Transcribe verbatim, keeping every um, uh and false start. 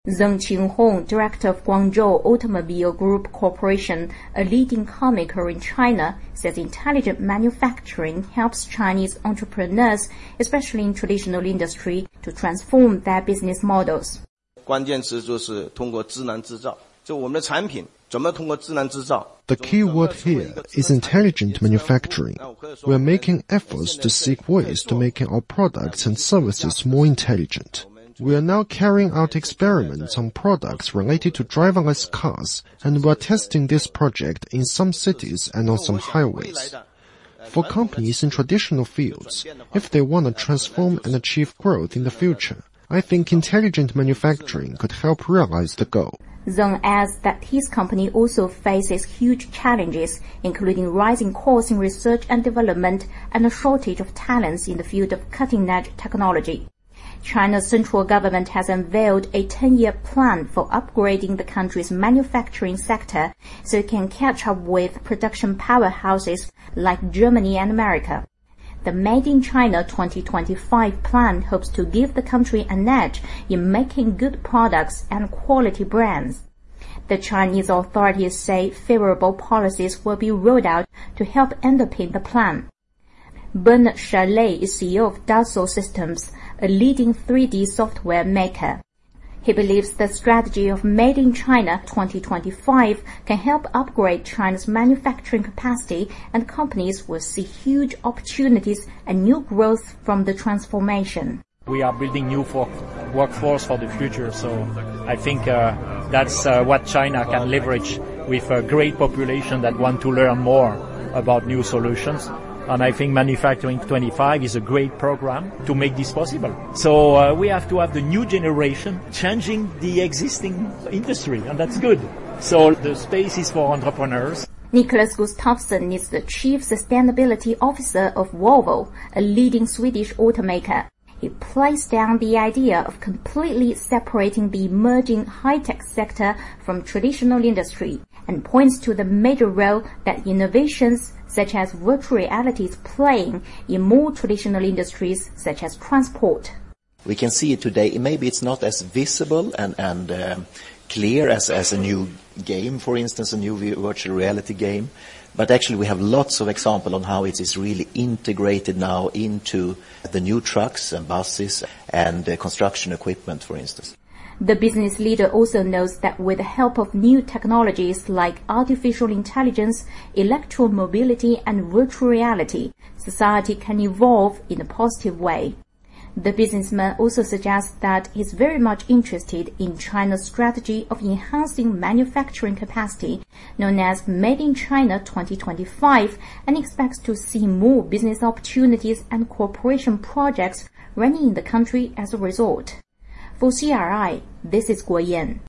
Zheng Qinghong, director of Guangzhou Automobile Group Corporation, a leading car maker in China, says intelligent manufacturing helps Chinese entrepreneurs, especially in traditional industry, to transform their business models. 关键词就是通过智能制造，就我们的产品怎么通过智能制造。 The key word here is intelligent manufacturing. We are making efforts to seek ways to making our products and services more intelligent. We are now carrying out experiments on products related to driverless cars, and we are testing this project in some cities and on some highways. For companies in traditional fields, if they want to transform and achieve growth in the future, I think intelligent manufacturing could help realize the goal. Zheng adds that his company also faces huge challenges, including rising costs in research and development and a shortage of talents in the field of cutting-edge technology. China's central government has unveiled a ten-year plan for upgrading the country's manufacturing sector so it can catch up with production powerhouses like Germany and America. The Made in China twenty twenty-five plan hopes to give the country an edge in making good products and quality brands. The Chinese authorities say favorable policies will be rolled out to help underpin the plan. Bernard Chalet is C E O of Dassault Systems, a leading three D software maker. He believes the strategy of Made in China twenty twenty-five can help upgrade China's manufacturing capacity, and companies will see huge opportunities and new growth from the transformation. We are building new for workforce for the future, so I think uh, that's uh, what China can leverage with a great population that want to learn more about new solutions. And I think Manufacturing twenty-five is a great program to make this possible. So uh, we have to have the new generation changing the existing industry, and that's good. So the space is for entrepreneurs. Nicholas Gustafsson is the Chief Sustainability Officer of Volvo, a leading Swedish automaker. He plays down the idea of completely separating the emerging high-tech sector from traditional industry and points to the major role that innovations such as virtual reality is playing in more traditional industries such as transport. We can see it today. Maybe it's not as visible and, and um, clear as, as a new game, for instance, a new virtual reality game. But actually we have lots of examples on how it is really integrated now into the new trucks and buses and uh, construction equipment, for instance. The business leader also knows that with the help of new technologies like artificial intelligence, electromobility, and virtual reality, society can evolve in a positive way. The businessman also suggests that he's very much interested in China's strategy of enhancing manufacturing capacity, known as Made in China twenty twenty-five, and expects to see more business opportunities and cooperation projects running in the country as a result. For C R I, this is Guo Yan.